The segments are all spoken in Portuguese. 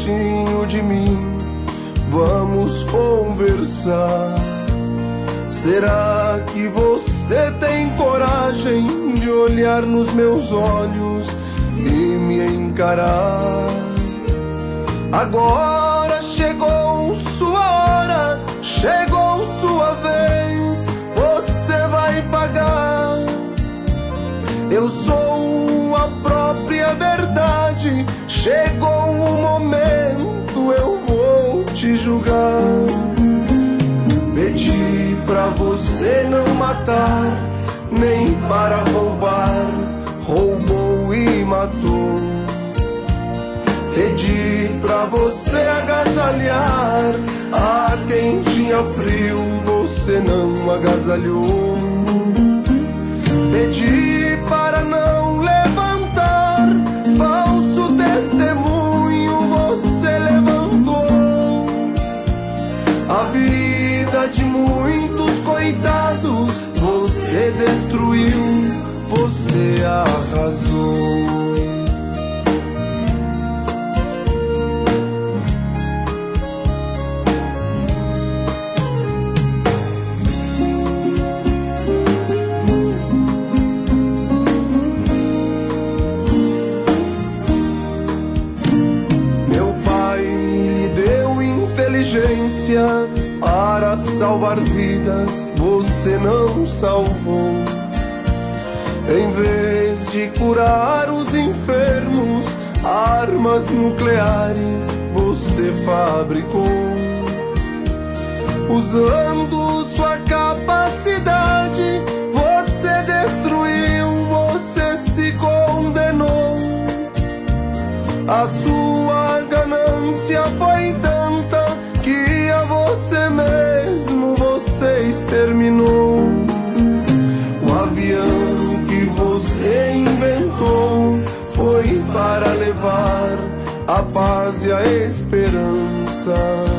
pertinho de mim, vamos conversar. Será que você tem coragem de olhar nos meus olhos e me encarar? Agora chegou sua hora, chegou sua vez, você vai pagar. Eu sou a própria verdade, chegou o momento, eu vou te julgar. Pedi pra você não matar, nem para roubar, roubou e matou. Pedi pra você agasalhar a quem tinha frio, você não agasalhou. Pedi para não levantar falso testemunho, você levantou. A vida de muitos coitados você destruiu, você arrasou. Para salvar vidas, você não salvou. Em vez de curar os enfermos, armas nucleares você fabricou. Usando sua capacidade, você destruiu, você se condenou. A sua ganância foi tanta que a você mesmo você exterminou. O avião que você inventou foi para levar a paz e a esperança,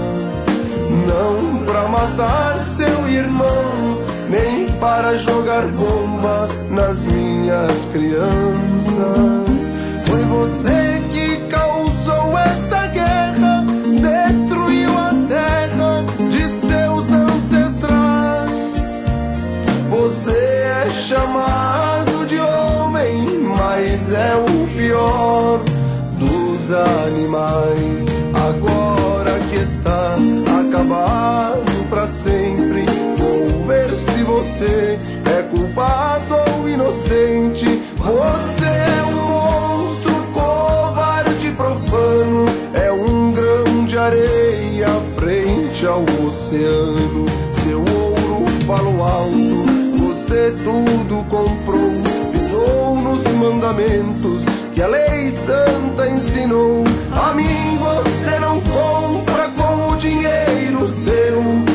não para matar seu irmão, nem para jogar bombas nas minhas crianças. Foi você que causou esta guerra, destruiu a terra de seus ancestrais. Você é chamado de homem, mas é o pior dos animais. Agora que está acabado pra sempre, vou ver se você é culpado ou inocente. Você é um monstro covarde profano, é um grão de areia frente ao oceano. Seu ouro falou alto, você tudo comprou, pisou nos mandamentos que a lei santa ensinou. A mim você não compra com o dinheiro seu.